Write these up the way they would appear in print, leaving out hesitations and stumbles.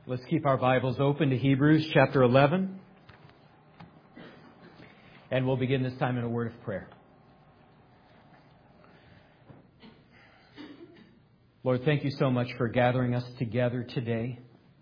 Let's keep our Bibles open to Hebrews chapter 11. And we'll begin this time in a word of prayer. Lord, thank you so much for gathering us together today.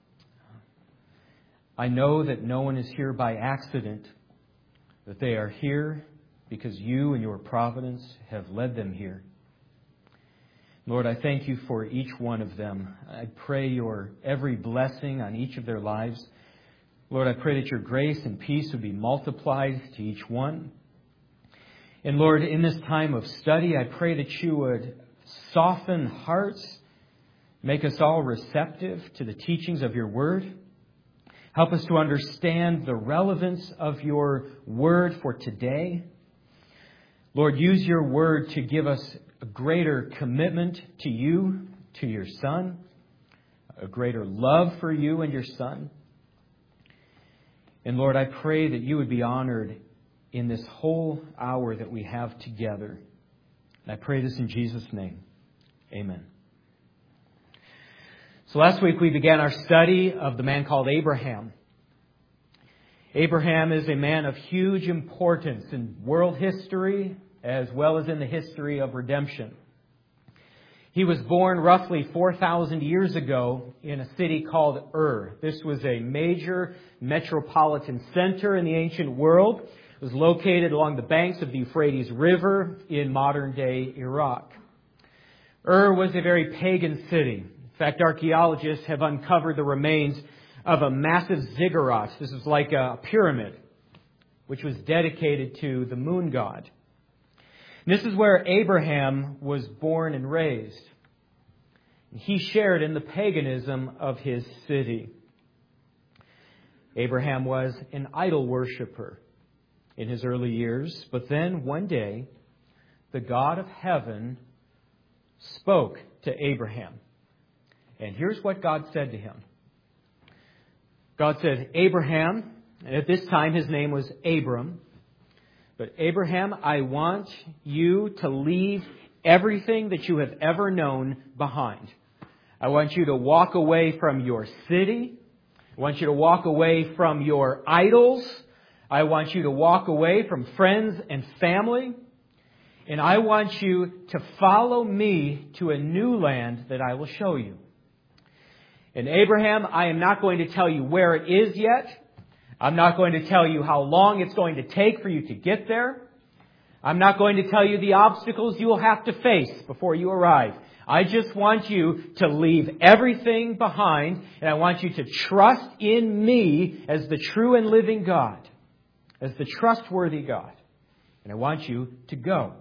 I know that no one is here by accident, that they are here because you and your providence have led them here. Lord, I thank you for each one of them. I pray your every blessing on each of their lives. Lord, I pray that your grace and peace would be multiplied to each one. And Lord, in this time of study, I pray that you would soften hearts, make us all receptive to the teachings of your word. Help us to understand the relevance of your word for today. Lord, use your word to give us a greater commitment to you, to your Son, a greater love for you and your Son. And Lord, I pray that you would be honored in this whole hour that we have together. And I pray this in Jesus' name. Amen. So last week we began our study of the man called Abraham. Abraham is a man of huge importance in world history as well as in the history of redemption. He was born roughly 4,000 years ago in a city called Ur. This was a major metropolitan center in the ancient world. It was located along the banks of the Euphrates River in modern-day Iraq. Ur was a very pagan city. In fact, archaeologists have uncovered the remains of a massive ziggurat. This is like a pyramid, which was dedicated to the moon god. This is where Abraham was born and raised. He shared in the paganism of his city. Abraham was an idol worshiper in his early years, but then one day, the God of heaven spoke to Abraham. And here's what God said to him. God said, Abraham, and at this time his name was Abram, but Abraham, I want you to leave everything that you have ever known behind. I want you to walk away from your city. I want you to walk away from your idols. I want you to walk away from friends and family. And I want you to follow me to a new land that I will show you. And Abraham, I am not going to tell you where it is yet. I'm not going to tell you how long it's going to take for you to get there. I'm not going to tell you the obstacles you will have to face before you arrive. I just want you to leave everything behind, and I want you to trust in me as the true and living God, as the trustworthy God. And I want you to go.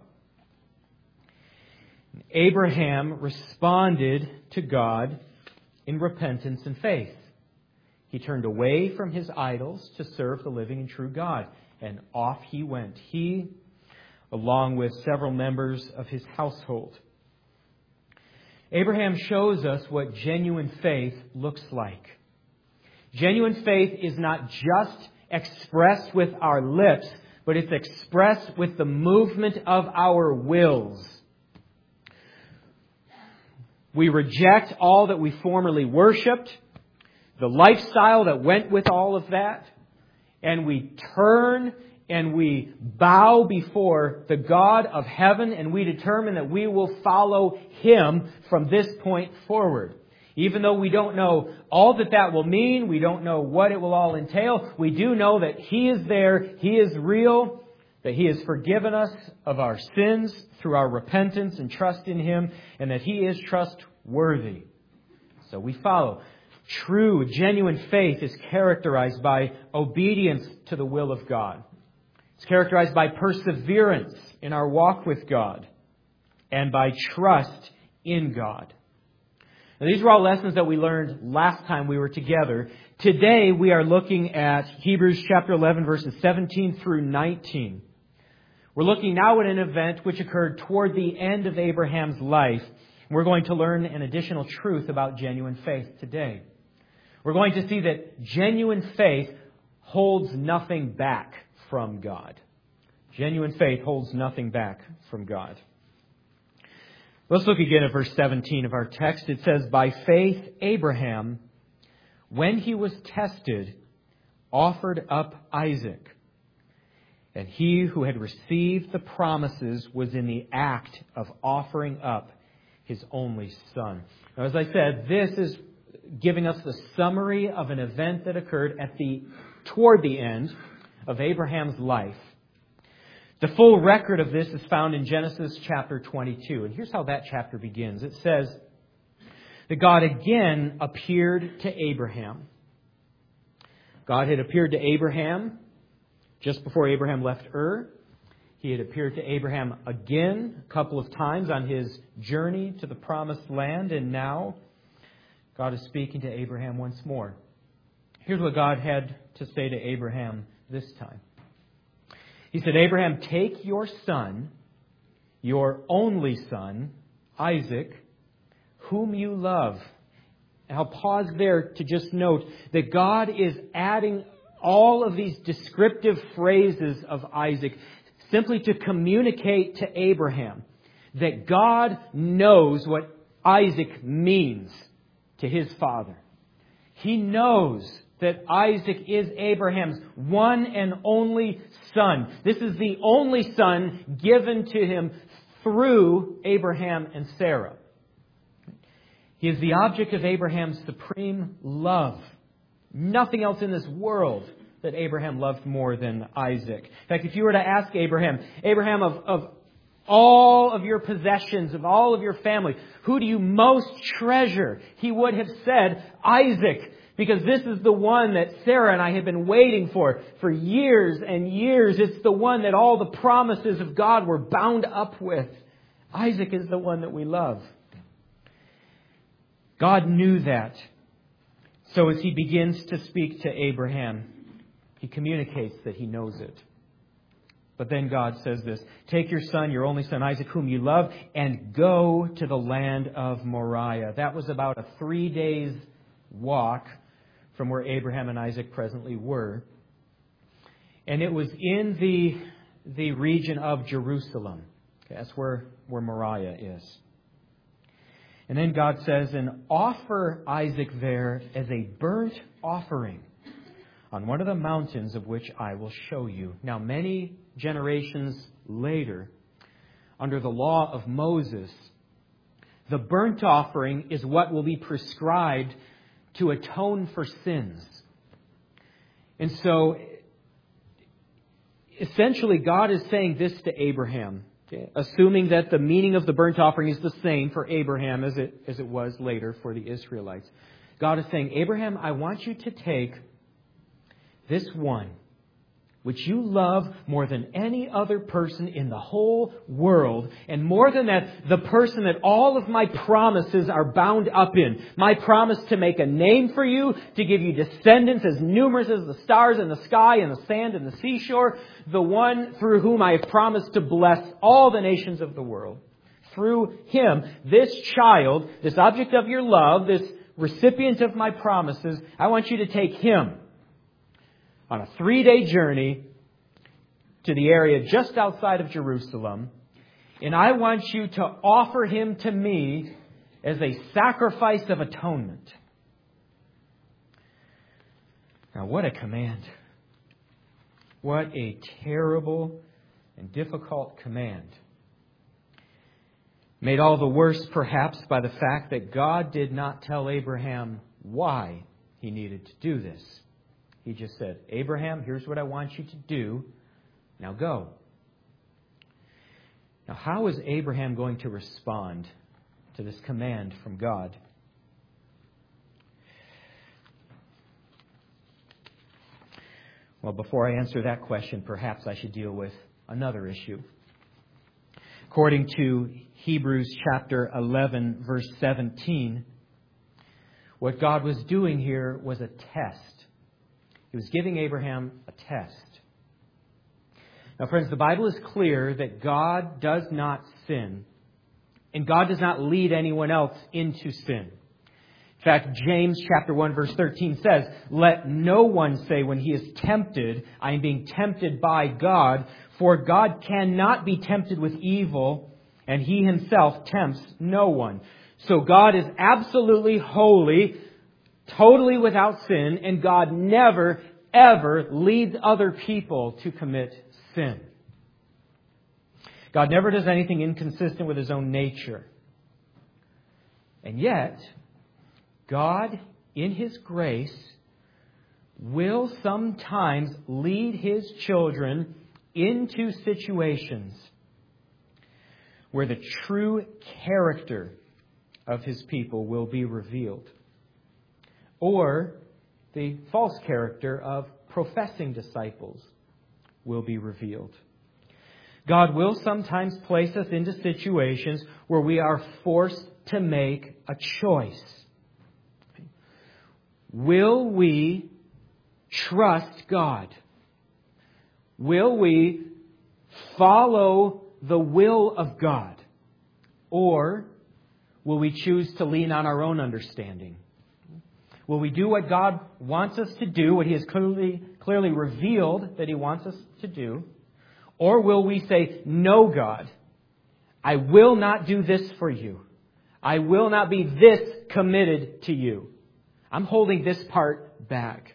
Abraham responded to God in repentance and faith. He turned away from his idols to serve the living and true God. And off he went. He, along with several members of his household. Abraham shows us what genuine faith looks like. Genuine faith is not just expressed with our lips, but it's expressed with the movement of our wills. We reject all that we formerly worshipped, the lifestyle that went with all of that, and we turn and we bow before the God of heaven, and we determine that we will follow Him from this point forward. Even though we don't know all that that will mean, we don't know what it will all entail, we do know that He is there, He is real, that He has forgiven us of our sins through our repentance and trust in Him, and that He is trustworthy. So we follow. True, genuine faith is characterized by obedience to the will of God. It's characterized by perseverance in our walk with God and by trust in God. Now, these were all lessons that we learned last time we were together. Today we are looking at Hebrews chapter 11 verses 17 through 19. We're looking now at an event which occurred toward the end of Abraham's life. We're going to learn an additional truth about genuine faith today. We're going to see that genuine faith holds nothing back from God. Genuine faith holds nothing back from God. Let's look again at verse 17 of our text. It says, "By faith Abraham, when he was tested, offered up Isaac. And he who had received the promises was in the act of offering up his only son. Now, as I said, this is giving us the summary of an event that occurred toward the end of Abraham's life. The full record of this is found in Genesis chapter 22. And here's how that chapter begins. It says that God again appeared to Abraham. God had appeared to Abraham just before Abraham left Ur. He had appeared to Abraham again a couple of times on his journey to the promised land. And now God is speaking to Abraham once more. Here's what God had to say to Abraham this time. He said, Abraham, take your son, your only son, Isaac, whom you love. And I'll pause there to just note that God is adding all of these descriptive phrases of Isaac simply to communicate to Abraham that God knows what Isaac means to his father. He knows that Isaac is Abraham's one and only son. This is the only son given to him through Abraham and Sarah. He is the object of Abraham's supreme love. Nothing else in this world that Abraham loved more than Isaac. In fact, if you were to ask Abraham, of all of your possessions, of all of your family, who do you most treasure? He would have said Isaac, because this is the one that Sarah and I have been waiting for years and years. It's the one that all the promises of God were bound up with. Isaac is the one that we love. God knew that. So as he begins to speak to Abraham, he communicates that he knows it. But then God says this, take your son, your only son Isaac, whom you love, and go to the land of Moriah. That was about a 3 days walk from where Abraham and Isaac presently were. And it was in the region of Jerusalem. Okay, that's where Moriah is. And then God says, and offer Isaac there as a burnt offering on one of the mountains of which I will show you. Now, many generations later, under the law of Moses, the burnt offering is what will be prescribed to atone for sins. And so, essentially, God is saying this to Abraham, okay, assuming that the meaning of the burnt offering is the same for Abraham as it was later for the Israelites. God is saying, Abraham, I want you to take this one, which you love more than any other person in the whole world, and more than that, the person that all of my promises are bound up in. My promise to make a name for you, to give you descendants as numerous as the stars in the sky and the sand and the seashore, the one through whom I have promised to bless all the nations of the world. Through him, this child, this object of your love, this recipient of my promises, I want you to take him on a 3-day journey to the area just outside of Jerusalem. And I want you to offer him to me as a sacrifice of atonement. Now, what a command. What a terrible and difficult command. Made all the worse, perhaps, by the fact that God did not tell Abraham why he needed to do this. He just said, Abraham, here's what I want you to do. Now go. Now, how is Abraham going to respond to this command from God? Well, before I answer that question, perhaps I should deal with another issue. According to Hebrews chapter 11, verse 17, what God was doing here was a test. He was giving Abraham a test. Now, friends, the Bible is clear that God does not sin, and God does not lead anyone else into sin. In fact, James chapter 1, verse 13 says, let no one say when he is tempted, I am being tempted by God, for God cannot be tempted with evil, and he himself tempts no one. So God is absolutely holy, totally without sin, and God never, ever leads other people to commit sin. God never does anything inconsistent with His own nature. And yet, God, in His grace, will sometimes lead His children into situations where the true character of His people will be revealed, or the false character of professing disciples will be revealed. God will sometimes place us into situations where we are forced to make a choice. Will we trust God? Will we follow the will of God? Or will we choose to lean on our own understanding? Will we do what God wants us to do, what He has clearly revealed that He wants us to do? Or will we say, no, God, I will not do this for you. I will not be this committed to you. I'm holding this part back.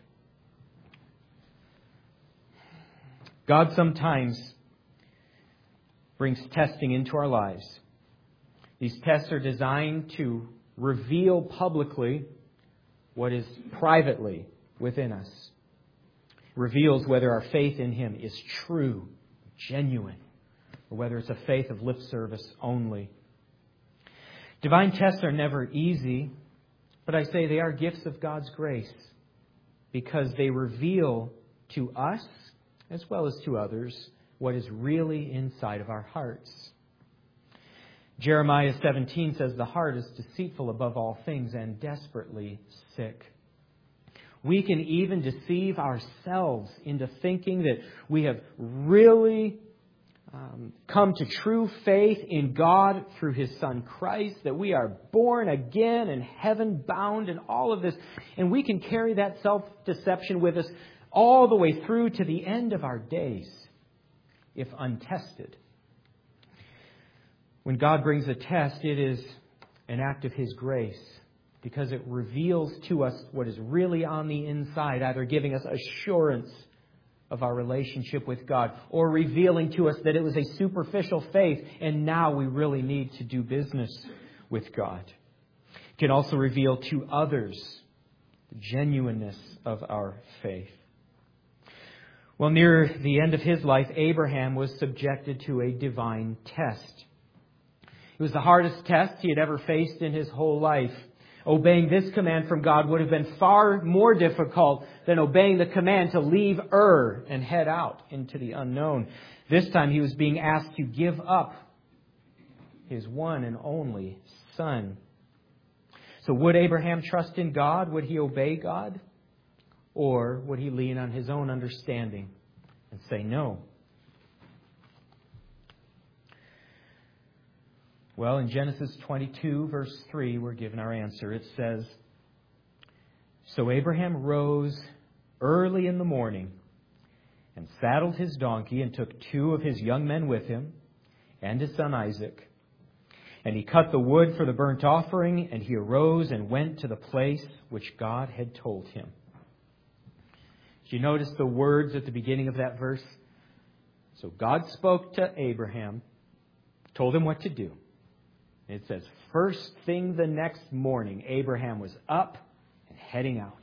God sometimes brings testing into our lives. These tests are designed to reveal publicly what is privately within us. It reveals whether our faith in Him is true, genuine, or whether it's a faith of lip service only. Divine tests are never easy, but I say they are gifts of God's grace because they reveal to us, as well as to others, what is really inside of our hearts. Jeremiah 17 says, the heart is deceitful above all things and desperately sick. We can even deceive ourselves into thinking that we have really come to true faith in God through His Son Christ, that we are born again and heaven bound and all of this. And we can carry that self-deception with us all the way through to the end of our days, if untested. When God brings a test, it is an act of His grace because it reveals to us what is really on the inside, either giving us assurance of our relationship with God or revealing to us that it was a superficial faith and now we really need to do business with God. It can also reveal to others the genuineness of our faith. Well, near the end of his life, Abraham was subjected to a divine test. It was the hardest test he had ever faced in his whole life. Obeying this command from God would have been far more difficult than obeying the command to leave Ur and head out into the unknown. This time he was being asked to give up his one and only son. So would Abraham trust in God? Would he obey God? Or would he lean on his own understanding and say no? Well, in Genesis 22, verse 3, we're given our answer. It says, So Abraham rose early in the morning and saddled his donkey and took 2 of his young men with him and his son Isaac. And he cut the wood for the burnt offering, and he arose and went to the place which God had told him. Did you notice the words at the beginning of that verse? So God spoke to Abraham, told him what to do. It says, first thing the next morning, Abraham was up and heading out.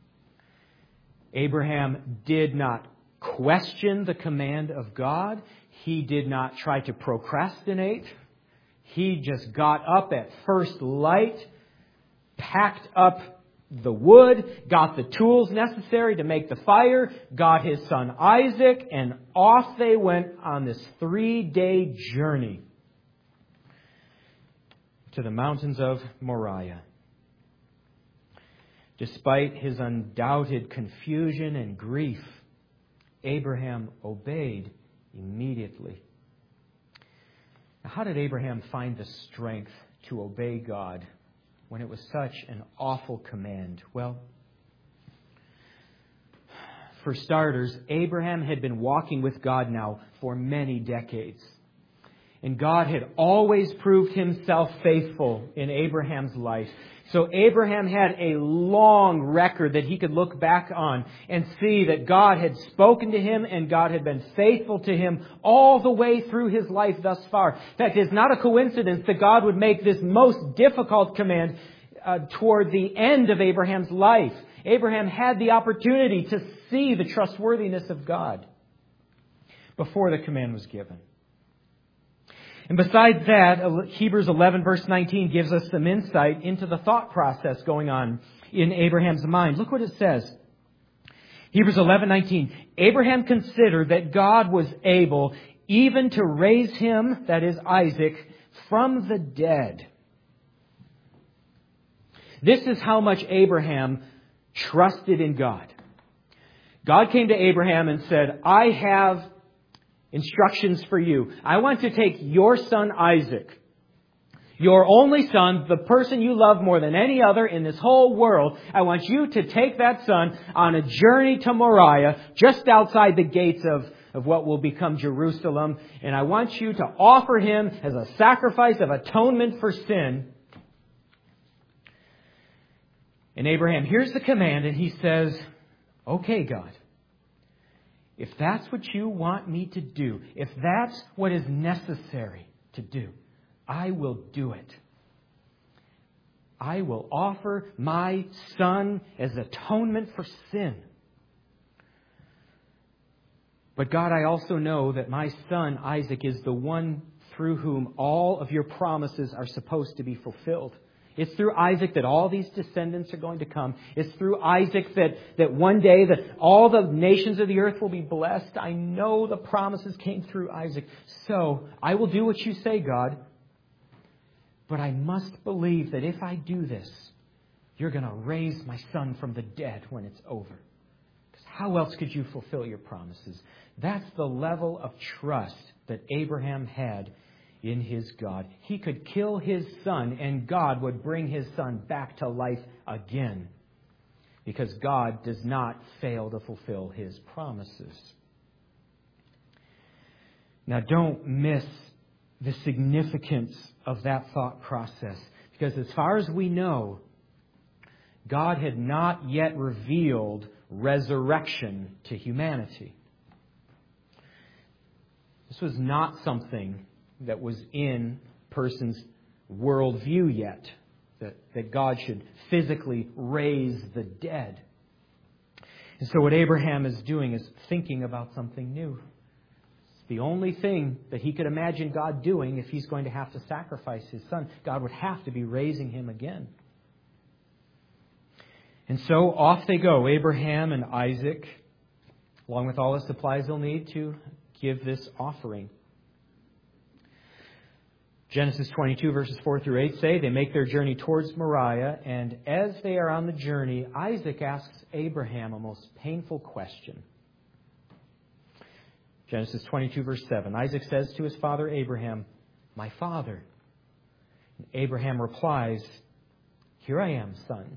Abraham did not question the command of God. He did not try to procrastinate. He just got up at first light, packed up the wood, got the tools necessary to make the fire, got his son Isaac, and off they went on this 3-day journey to the mountains of Moriah. Despite his undoubted confusion and grief, Abraham obeyed immediately. Now, how did Abraham find the strength to obey God when it was such an awful command? Well, for starters, Abraham had been walking with God now for many decades. And God had always proved Himself faithful in Abraham's life. So Abraham had a long record that he could look back on and see that God had spoken to him and God had been faithful to him all the way through his life thus far. In fact, it's not a coincidence that God would make this most difficult command toward the end of Abraham's life. Abraham had the opportunity to see the trustworthiness of God before the command was given. And besides that, Hebrews 11 verse 19 gives us some insight into the thought process going on in Abraham's mind. Look what it says. Hebrews 11:19. Abraham considered that God was able even to raise him, that is Isaac, from the dead. This is how much Abraham trusted in God. God came to Abraham and said, I have instructions for you. I want to take your son Isaac, your only son, the person you love more than any other in this whole world. I want you to take that son on a journey to Moriah, just outside the gates of what will become Jerusalem. And I want you to offer him as a sacrifice of atonement for sin. And Abraham hears the command and he says, okay, God. If that's what you want me to do, if that's what is necessary to do, I will do it. I will offer my son as atonement for sin. But God, I also know that my son Isaac is the one through whom all of your promises are supposed to be fulfilled. It's through Isaac that all these descendants are going to come. It's through Isaac that one day that all the nations of the earth will be blessed. I know the promises came through Isaac. So I will do what you say, God. But I must believe that if I do this, you're going to raise my son from the dead when it's over. Because how else could you fulfill your promises? That's the level of trust that Abraham had in his God. He could kill his son and God would bring his son back to life again. Because God does not fail to fulfill His promises. Now don't miss the significance of that thought process. Because as far as we know, God had not yet revealed resurrection to humanity. This was not something that was in a person's worldview yet, that God should physically raise the dead. And so what Abraham is doing is thinking about something new. It's the only thing that he could imagine God doing if he's going to have to sacrifice his son. God would have to be raising him again. And so off they go, Abraham and Isaac, along with all the supplies they'll need to give this offering. Genesis 22 verses 4 through 8 say they make their journey towards Moriah, and as they are on the journey, Isaac asks Abraham a most painful question. Genesis 22 verse 7. Isaac says to his father Abraham, "My father." And Abraham replies, "Here I am, son."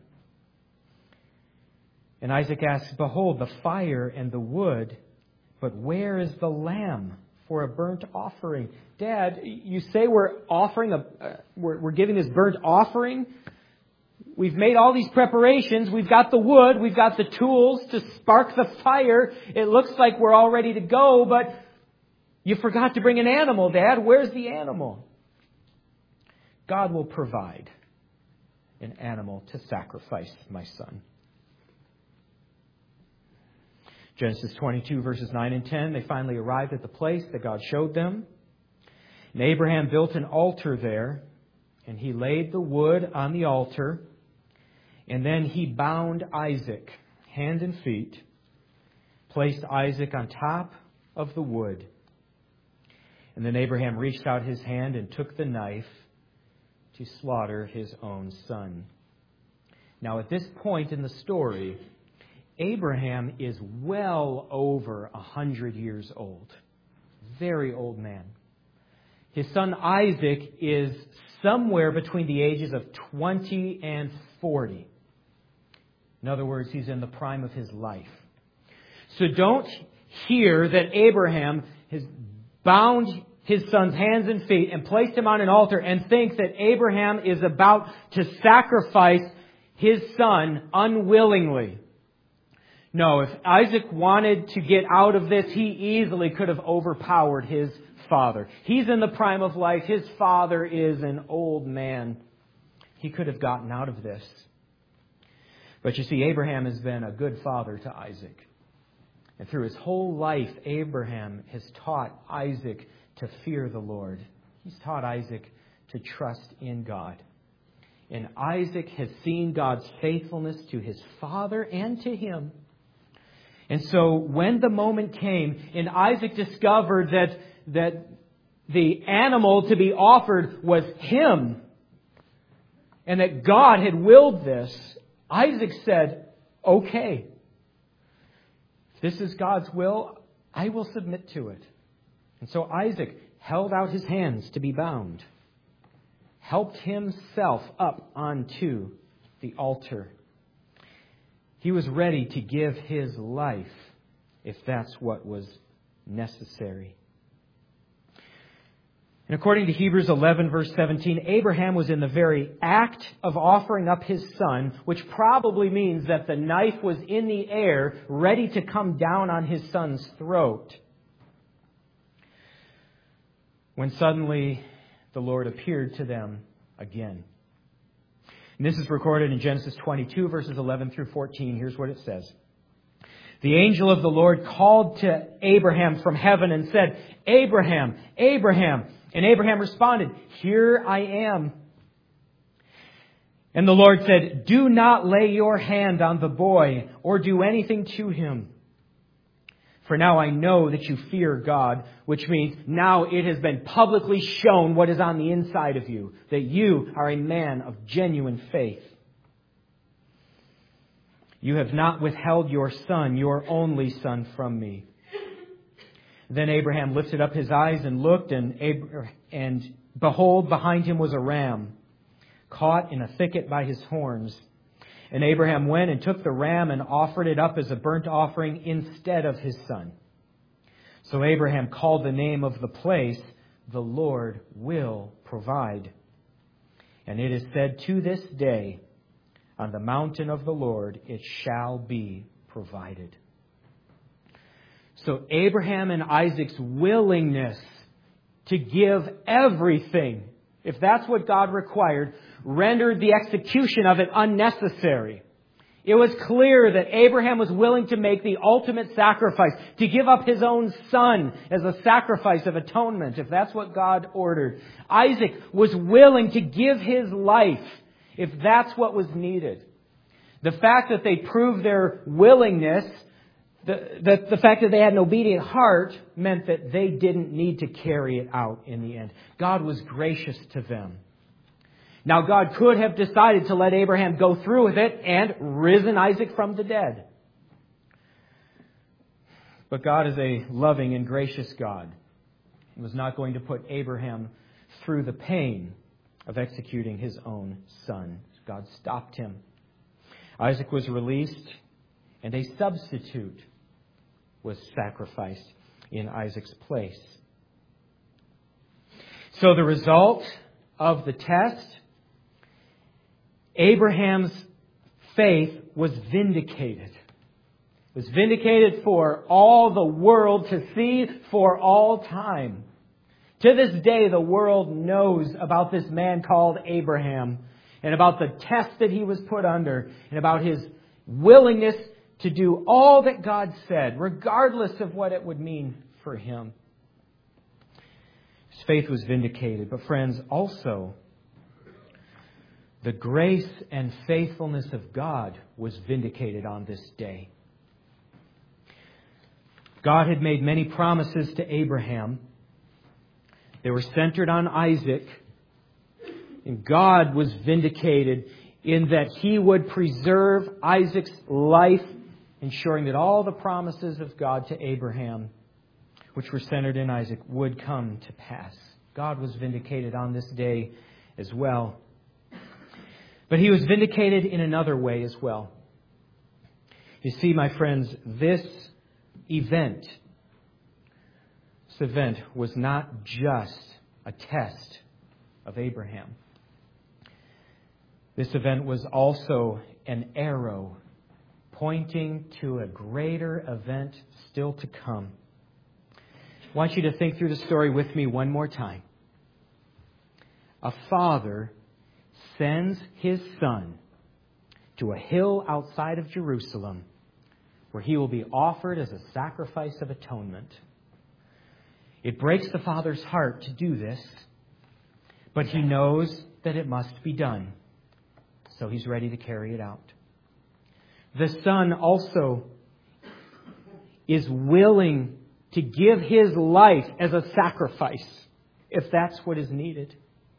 And Isaac asks, "Behold, the fire and the wood, but where is the lamb for a burnt offering?" Dad, you say we're giving this burnt offering. We've made all these preparations. We've got the wood. We've got the tools to spark the fire. It looks like we're all ready to go, but you forgot to bring an animal, Dad. Where's the animal? God will provide an animal to sacrifice, my son. Genesis 22 verses 9 and 10, they finally arrived at the place that God showed them. And Abraham built an altar there, and he laid the wood on the altar, and then he bound Isaac, hand and feet, placed Isaac on top of the wood. And then Abraham reached out his hand and took the knife to slaughter his own son. Now at this point in the story, Abraham is well over 100 years old. Very old man. His son Isaac is somewhere between the ages of 20 and 40. In other words, he's in the prime of his life. So don't hear that Abraham has bound his son's hands and feet and placed him on an altar and think that Abraham is about to sacrifice his son unwillingly. No, if Isaac wanted to get out of this, he easily could have overpowered his father. He's in the prime of life. His father is an old man. He could have gotten out of this. But you see, Abraham has been a good father to Isaac. And through his whole life, Abraham has taught Isaac to fear the Lord. He's taught Isaac to trust in God. And Isaac has seen God's faithfulness to his father and to him. And so when the moment came and Isaac discovered that the animal to be offered was him and that God had willed this, Isaac said, okay, if this is God's will, I will submit to it. And so Isaac held out his hands to be bound, helped himself up onto the altar. He was ready to give his life if that's what was necessary. And according to Hebrews 11, verse 17, Abraham was in the very act of offering up his son, which probably means that the knife was in the air, ready to come down on his son's throat, when suddenly the Lord appeared to them again. And this is recorded in Genesis 22, verses 11 through 14. Here's what it says. The angel of the Lord called to Abraham from heaven and said, Abraham, Abraham. And Abraham responded, here I am. And the Lord said, do not lay your hand on the boy or do anything to him. For now I know that you fear God, which means now it has been publicly shown what is on the inside of you, that you are a man of genuine faith. You have not withheld your son, your only son, from me. Then Abraham lifted up his eyes and looked, and behold, behind him was a ram, caught in a thicket by his horns. And Abraham went and took the ram and offered it up as a burnt offering instead of his son. So Abraham called the name of the place, the Lord will provide. And it is said to this day, on the mountain of the Lord it shall be provided. So Abraham and Isaac's willingness to give everything, if that's what God required, rendered the execution of it unnecessary. It was clear that Abraham was willing to make the ultimate sacrifice, to give up his own son as a sacrifice of atonement, if that's what God ordered. Isaac was willing to give his life, if that's what was needed. The fact that they proved their willingness, the fact that they had an obedient heart, meant that they didn't need to carry it out in the end. God was gracious to them. Now, God could have decided to let Abraham go through with it and risen Isaac from the dead. But God is a loving and gracious God. He was not going to put Abraham through the pain of executing his own son. God stopped him. Isaac was released, and a substitute was sacrificed in Isaac's place. So the result of the test, Abraham's faith was vindicated. It was vindicated for all the world to see for all time. To this day, the world knows about this man called Abraham and about the test that he was put under and about his willingness to do all that God said, regardless of what it would mean for him. His faith was vindicated. But friends, also, the grace and faithfulness of God was vindicated on this day. God had made many promises to Abraham. They were centered on Isaac. And God was vindicated in that He would preserve Isaac's life, ensuring that all the promises of God to Abraham, which were centered in Isaac, would come to pass. God was vindicated on this day as well. But He was vindicated in another way as well. You see, my friends, this event This event was not just a test of Abraham. This event was also an arrow pointing to a greater event still to come. I want you to think through the story with me one more time. A father sends his son to a hill outside of Jerusalem where he will be offered as a sacrifice of atonement. It breaks the father's heart to do this, but he knows that it must be done, so he's ready to carry it out. The son also is willing to give his life as a sacrifice if that's what is needed.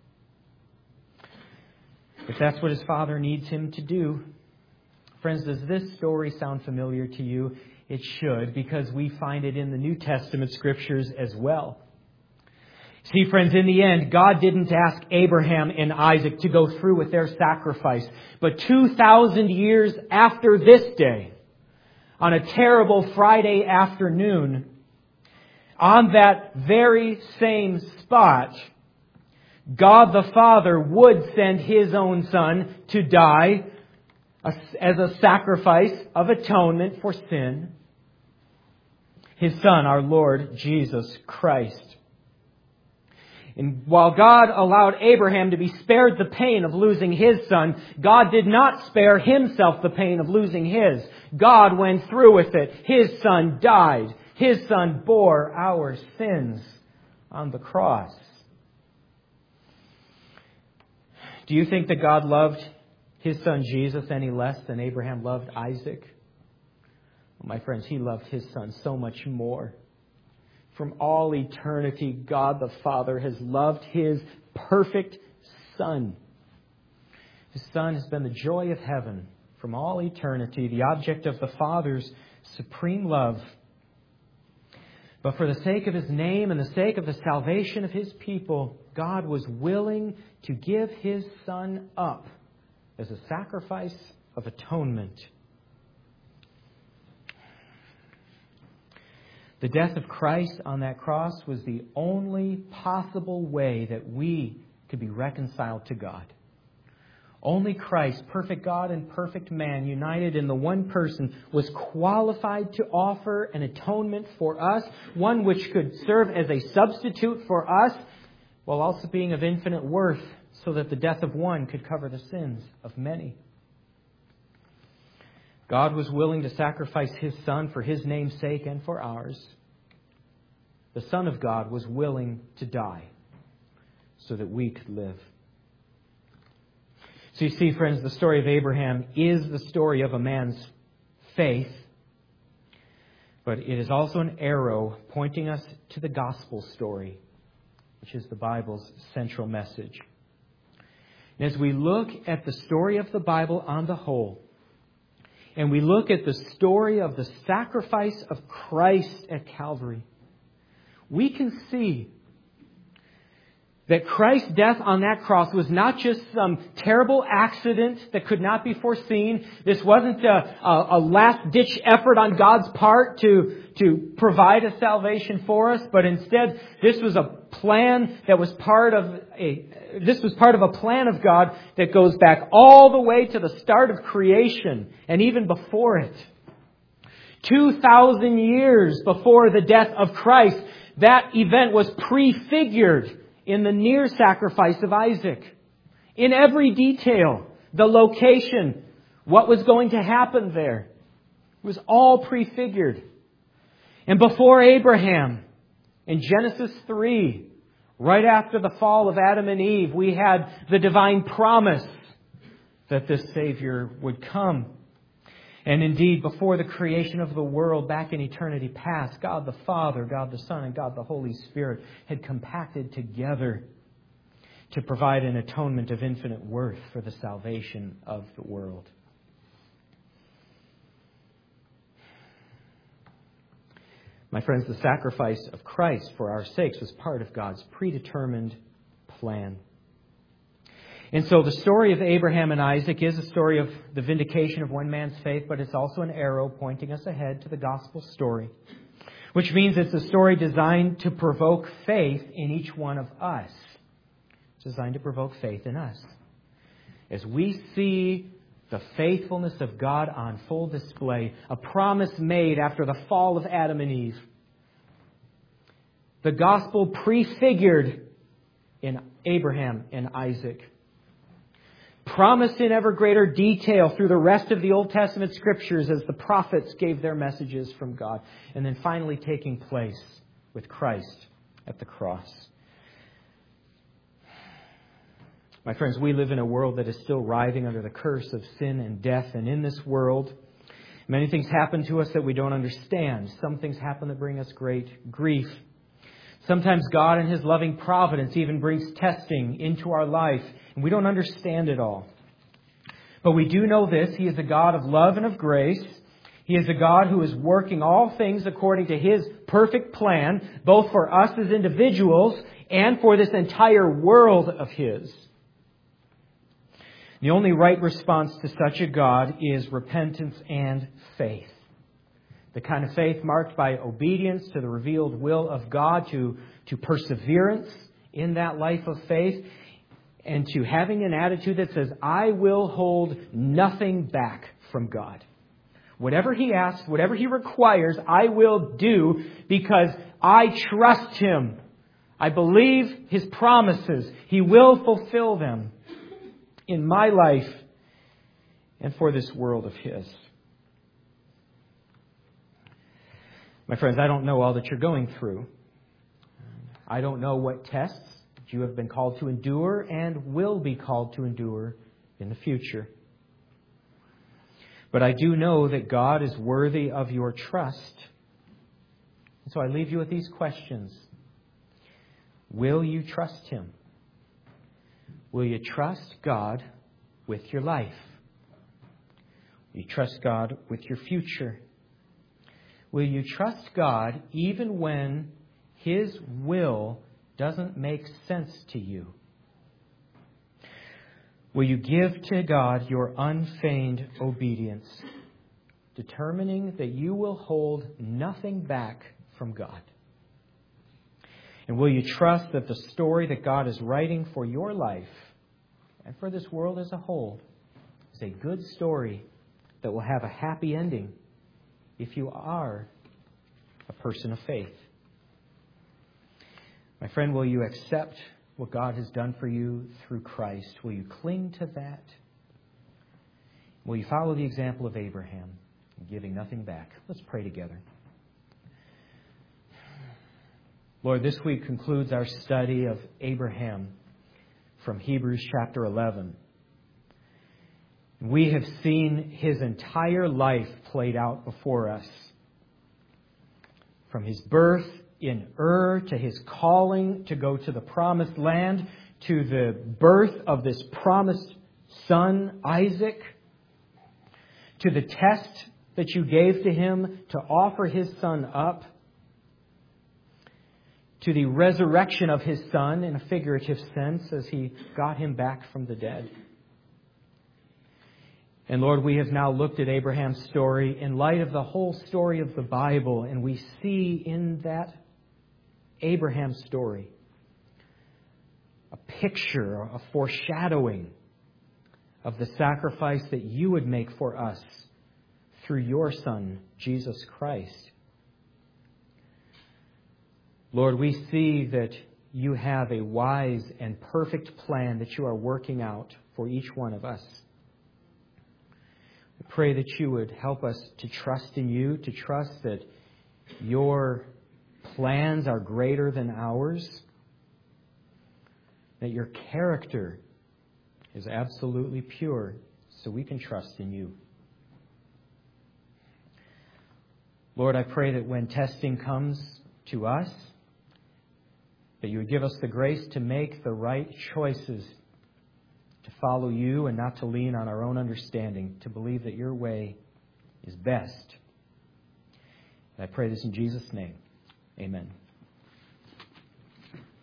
If that's what his father needs him to do. Friends, does this story sound familiar to you? It should, because we find it in the New Testament scriptures as well. See, friends, in the end, God didn't ask Abraham and Isaac to go through with their sacrifice. But 2,000 years after this day, on a terrible Friday afternoon, on that very same spot, God the Father would send His own Son to die as a sacrifice of atonement for sin. His Son, our Lord Jesus Christ. And while God allowed Abraham to be spared the pain of losing his son, God did not spare Himself the pain of losing his. God went through with it. His Son died. His Son bore our sins on the cross. Do you think that God loved His Son Jesus any less than Abraham loved Isaac? Well, my friends, He loved His Son so much more. From all eternity, God the Father has loved His perfect Son. His Son has been the joy of heaven from all eternity, the object of the Father's supreme love. But for the sake of His name and the sake of the salvation of His people, God was willing to give His Son up as a sacrifice of atonement. The death of Christ on that cross was the only possible way that we could be reconciled to God. Only Christ, perfect God and perfect man, united in the one person, was qualified to offer an atonement for us, one which could serve as a substitute for us, while also being of infinite worth, so that the death of one could cover the sins of many. God was willing to sacrifice His Son for His name's sake and for ours. The Son of God was willing to die so that we could live. So you see, friends, the story of Abraham is the story of a man's faith, but it is also an arrow pointing us to the gospel story, which is the Bible's central message. And as we look at the story of the Bible on the whole, and we look at the story of the sacrifice of Christ at Calvary, we can see that Christ's death on that cross was not just some terrible accident that could not be foreseen. This wasn't a last-ditch effort on God's part to provide a salvation for us, but instead this was a plan that was part of a plan of God that goes back all the way to the start of creation and even before it. 2,000 years before the death of Christ, that event was prefigured in the near sacrifice of Isaac. In every detail, the location, what was going to happen there, it was all prefigured. And before Abraham, in Genesis 3, right after the fall of Adam and Eve, we had the divine promise that this Savior would come. And indeed, before the creation of the world, back in eternity past, God the Father, God the Son, and God the Holy Spirit had compacted together to provide an atonement of infinite worth for the salvation of the world. My friends, the sacrifice of Christ for our sakes was part of God's predetermined plan. And so the story of Abraham and Isaac is a story of the vindication of one man's faith, but it's also an arrow pointing us ahead to the gospel story, which means it's a story designed to provoke faith in each one of us. It's designed to provoke faith in us. As we see the faithfulness of God on full display, a promise made after the fall of Adam and Eve, the gospel prefigured in Abraham and Isaac, promised in ever greater detail through the rest of the Old Testament Scriptures as the prophets gave their messages from God, and then finally taking place with Christ at the cross. My friends, we live in a world that is still writhing under the curse of sin and death, and in this world, many things happen to us that we don't understand. Some things happen that bring us great grief. Sometimes God in His loving providence even brings testing into our life, and we don't understand it all. But we do know this: He is a God of love and of grace. He is a God who is working all things according to His perfect plan, both for us as individuals and for this entire world of His. The only right response to such a God is repentance and faith. The kind of faith marked by obedience to the revealed will of God, to perseverance in that life of faith, and to having an attitude that says, I will hold nothing back from God. Whatever He asks, whatever He requires, I will do because I trust Him. I believe His promises. He will fulfill them in my life and for this world of His. My friends, I don't know all that you're going through. I don't know what tests you have been called to endure and will be called to endure in the future. But I do know that God is worthy of your trust. And so I leave you with these questions. Will you trust Him? Will you trust God with your life? Will you trust God with your future? Will you trust God even when His will doesn't make sense to you? Will you give to God your unfeigned obedience, determining that you will hold nothing back from God? And will you trust that the story that God is writing for your life and for this world as a whole is a good story that will have a happy ending if you are a person of faith? My friend, will you accept what God has done for you through Christ? Will you cling to that? Will you follow the example of Abraham, giving nothing back? Let's pray together. Lord, this week concludes our study of Abraham from Hebrews chapter 11. We have seen his entire life played out before us. From his birth in Ur to his calling to go to the promised land, to the birth of this promised son, Isaac, to the test that you gave to him to offer his son up, to the resurrection of his son in a figurative sense as he got him back from the dead. And Lord, we have now looked at Abraham's story in light of the whole story of the Bible, and we see in that Abraham story a picture, a foreshadowing of the sacrifice that you would make for us through your Son, Jesus Christ. Lord, we see that you have a wise and perfect plan that you are working out for each one of us. I pray that you would help us to trust in you, to trust that your plans are greater than ours, that your character is absolutely pure, so we can trust in you. Lord, I pray that when testing comes to us, that you would give us the grace to make the right choices, to follow you and not to lean on our own understanding, to believe that your way is best. And I pray this in Jesus' name. Amen.